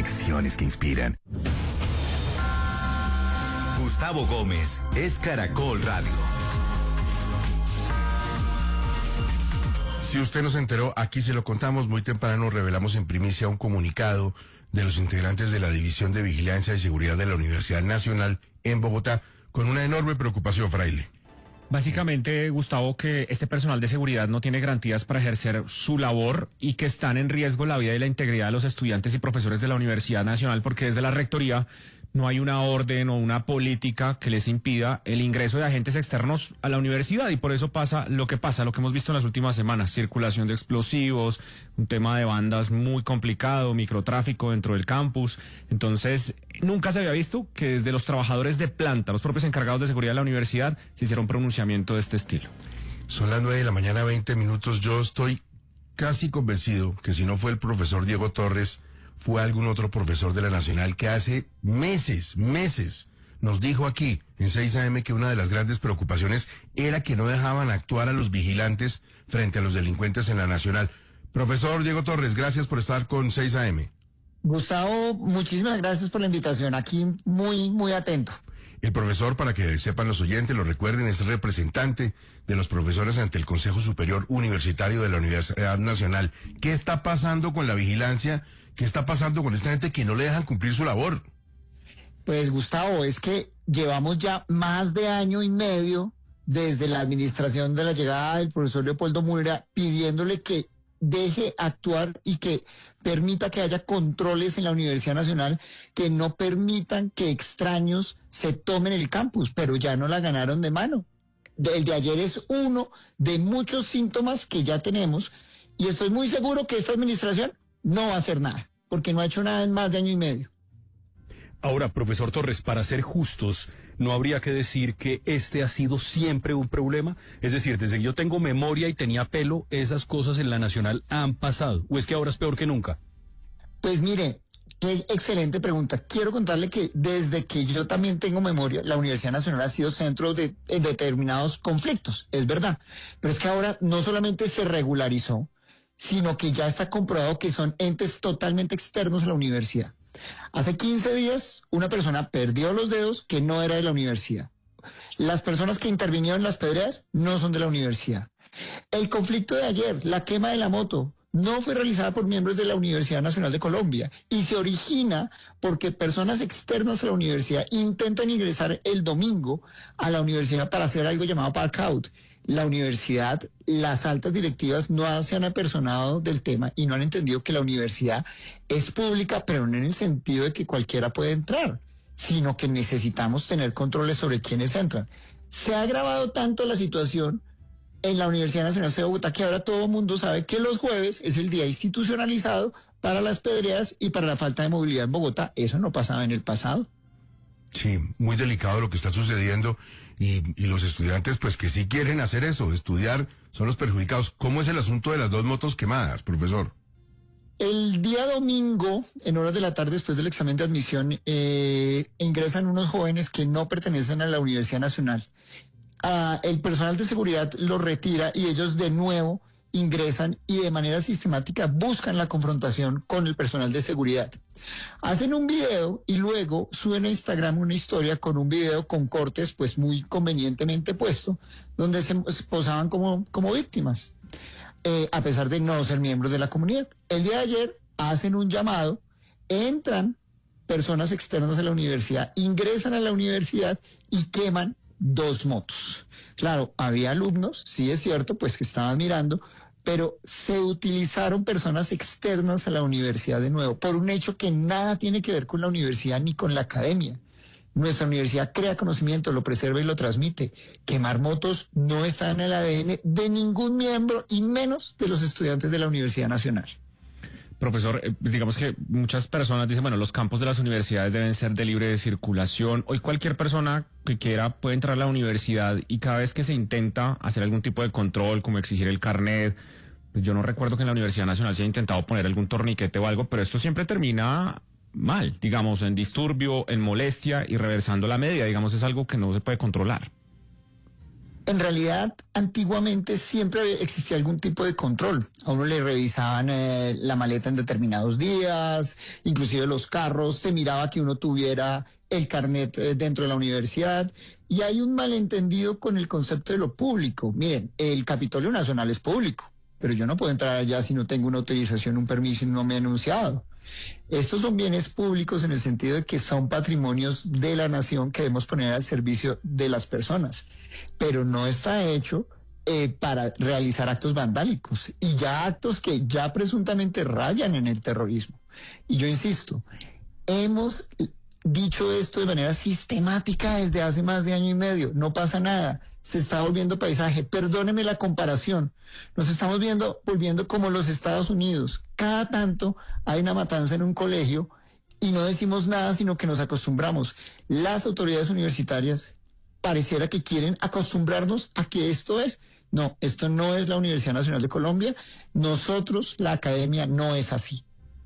conexiones que inspiran. Gustavo Gómez es Caracol Radio. Si usted no se enteró, aquí se lo contamos. Muy temprano revelamos en primicia un comunicado de los integrantes de la División de Vigilancia y Seguridad de la Universidad Nacional en Bogotá, con una enorme preocupación, Fraile. Básicamente, Gustavo, que este personal de seguridad no tiene garantías para ejercer su labor y que están en riesgo la vida y la integridad de los estudiantes y profesores de la Universidad Nacional, porque desde la Rectoría no hay una orden o una política que les impida el ingreso de agentes externos a la universidad, y por eso pasa, lo que hemos visto en las últimas semanas: circulación de explosivos, un tema de bandas muy complicado, microtráfico dentro del campus. Entonces, nunca se había visto que desde los trabajadores de planta, los propios encargados de seguridad de la universidad, se hiciera un pronunciamiento de este estilo. Son las 9:20 a.m. Yo estoy casi convencido que si no fue el profesor Diego Torres, fue algún otro profesor de la Nacional que hace meses nos dijo aquí en 6 AM que una de las grandes preocupaciones era que no dejaban actuar a los vigilantes frente a los delincuentes en la Nacional. Profesor Diego Torres, gracias por estar con 6 AM. Gustavo, muchísimas gracias por la invitación. Aquí muy atento. El profesor, para que sepan los oyentes, lo recuerden, es representante de los profesores ante el Consejo Superior Universitario de la Universidad Nacional. ¿Qué está pasando con la vigilancia? ¿Qué está pasando con esta gente que no le dejan cumplir su labor? Pues, Gustavo, es que llevamos ya más de año y medio desde la administración de la llegada del profesor Leopoldo Murria pidiéndole que deje actuar y que permita que haya controles en la Universidad Nacional que no permitan que extraños se tomen el campus, pero ya no la ganaron de mano. El de ayer es uno de muchos síntomas que ya tenemos, y estoy muy seguro que esta administración no va a hacer nada, porque no ha hecho nada en más de año y medio. Ahora, profesor Torres, para ser justos, ¿no habría que decir que este ha sido siempre un problema? Es decir, desde que yo tengo memoria y tenía pelo, esas cosas en la Nacional han pasado. ¿O es que ahora es peor que nunca? Pues mire, qué excelente pregunta. Quiero contarle que desde que yo también tengo memoria, la Universidad Nacional ha sido centro de determinados conflictos, es verdad. Pero es que ahora no solamente se regularizó, sino que ya está comprobado que son entes totalmente externos a la universidad. Hace 15 días, una persona perdió los dedos que no era de la universidad. Las personas que intervinieron en las pedreas no son de la universidad. El conflicto de ayer, la quema de la moto, no fue realizada por miembros de la Universidad Nacional de Colombia y se origina porque personas externas a la universidad intentan ingresar el domingo a la universidad para hacer algo llamado park out. La universidad, las altas directivas no se han apersonado del tema y no han entendido que la universidad es pública, pero no en el sentido de que cualquiera puede entrar, sino que necesitamos tener controles sobre quiénes entran. Se ha agravado tanto la situación en la Universidad Nacional de Bogotá que ahora todo el mundo sabe que los jueves es el día institucionalizado para las pedreas y para la falta de movilidad en Bogotá. Eso no pasaba en el pasado. Sí, muy delicado lo que está sucediendo, y los estudiantes pues que sí quieren hacer eso, estudiar, son los perjudicados. ¿Cómo es el asunto de las 2 motos quemadas, profesor? El día domingo, en horas de la tarde, después del examen de admisión, ingresan unos jóvenes que no pertenecen a la Universidad Nacional. El personal de seguridad los retira y ellos de nuevo ingresan y de manera sistemática buscan la confrontación con el personal de seguridad. Hacen un video y luego suben a Instagram una historia con un video con cortes pues muy convenientemente puesto, donde se posaban como víctimas, a pesar de no ser miembros de la comunidad. El día de ayer hacen un llamado, entran personas externas a la universidad, ingresan a la universidad y queman 2 motos. Claro, había alumnos, sí es cierto, pues que estaban mirando, pero se utilizaron personas externas a la universidad de nuevo, por un hecho que nada tiene que ver con la universidad ni con la academia. Nuestra universidad crea conocimiento, lo preserva y lo transmite. Quemar motos no está en el ADN de ningún miembro y menos de los estudiantes de la Universidad Nacional. Profesor, digamos que muchas personas dicen, bueno, los campos de las universidades deben ser de libre circulación. Hoy cualquier persona que quiera puede entrar a la universidad, y cada vez que se intenta hacer algún tipo de control, como exigir el carnet, pues yo no recuerdo que en la Universidad Nacional se haya intentado poner algún torniquete o algo, pero esto siempre termina mal, digamos, en disturbio, en molestia y reversando la media, digamos, es algo que no se puede controlar. En realidad, antiguamente siempre existía algún tipo de control. A uno le revisaban la maleta en determinados días, inclusive los carros, se miraba que uno tuviera el carnet dentro de la universidad. Y hay un malentendido con el concepto de lo público. Miren, el Capitolio Nacional es público, pero yo no puedo entrar allá si no tengo una autorización, un permiso y no me he anunciado. Estos son bienes públicos en el sentido de que son patrimonios de la nación que debemos poner al servicio de las personas, pero no está hecho para realizar actos vandálicos y ya actos que ya presuntamente rayan en el terrorismo. Y yo insisto, hemos dicho esto de manera sistemática desde hace más de año y medio. No pasa nada, se está volviendo paisaje. Perdóneme la comparación, nos estamos volviendo como los Estados Unidos. Cada tanto hay una matanza en un colegio y no decimos nada, sino que nos acostumbramos. Las autoridades universitarias pareciera que quieren acostumbrarnos a que esto es. No, esto no es la Universidad Nacional de Colombia. Nosotros, la academia, no es así.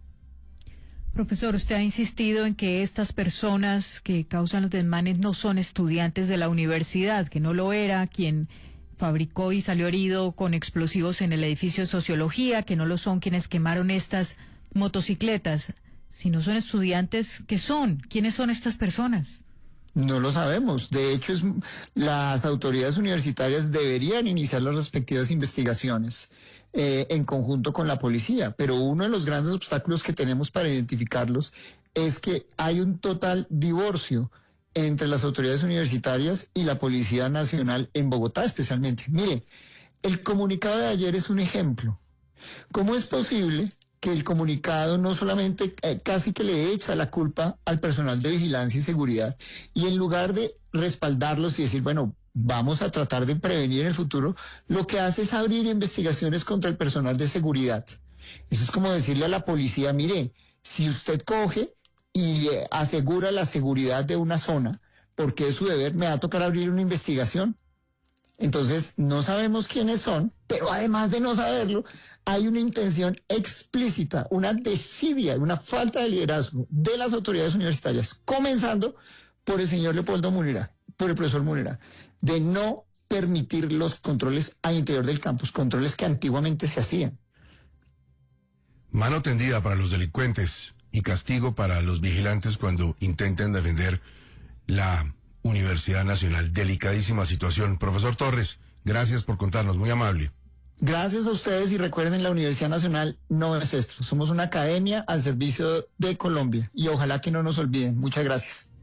Profesor, usted ha insistido en que estas personas que causan los desmanes no son estudiantes de la universidad, que no lo era quien fabricó y salió herido con explosivos en el edificio de Sociología, que no lo son quienes quemaron estas motocicletas. Si no son estudiantes, ¿qué son? ¿Quiénes son estas personas? No lo sabemos. De hecho, las autoridades universitarias deberían iniciar las respectivas investigaciones en conjunto con la policía. Pero uno de los grandes obstáculos que tenemos para identificarlos es que hay un total divorcio entre las autoridades universitarias y la Policía Nacional en Bogotá especialmente. Mire, el comunicado de ayer es un ejemplo. ¿Cómo es posible que el comunicado no solamente casi que le echa la culpa al personal de vigilancia y seguridad, y en lugar de respaldarlos y decir, bueno, vamos a tratar de prevenir en el futuro, lo que hace es abrir investigaciones contra el personal de seguridad? Eso es como decirle a la policía, mire, si usted coge y asegura la seguridad de una zona, porque es su deber, me va a tocar abrir una investigación. Entonces, no sabemos quiénes son, pero además de no saberlo, hay una intención explícita, una desidia, una falta de liderazgo de las autoridades universitarias, comenzando por el señor Leopoldo Munera, por el profesor Munera, de no permitir los controles al interior del campus, controles que antiguamente se hacían. Mano tendida para los delincuentes y castigo para los vigilantes cuando intenten defender la Universidad Nacional. Delicadísima situación. Profesor Torres, gracias por contarnos, muy amable. Gracias a ustedes y recuerden, la Universidad Nacional no es esto. Somos una academia al servicio de Colombia y ojalá que no nos olviden. Muchas gracias.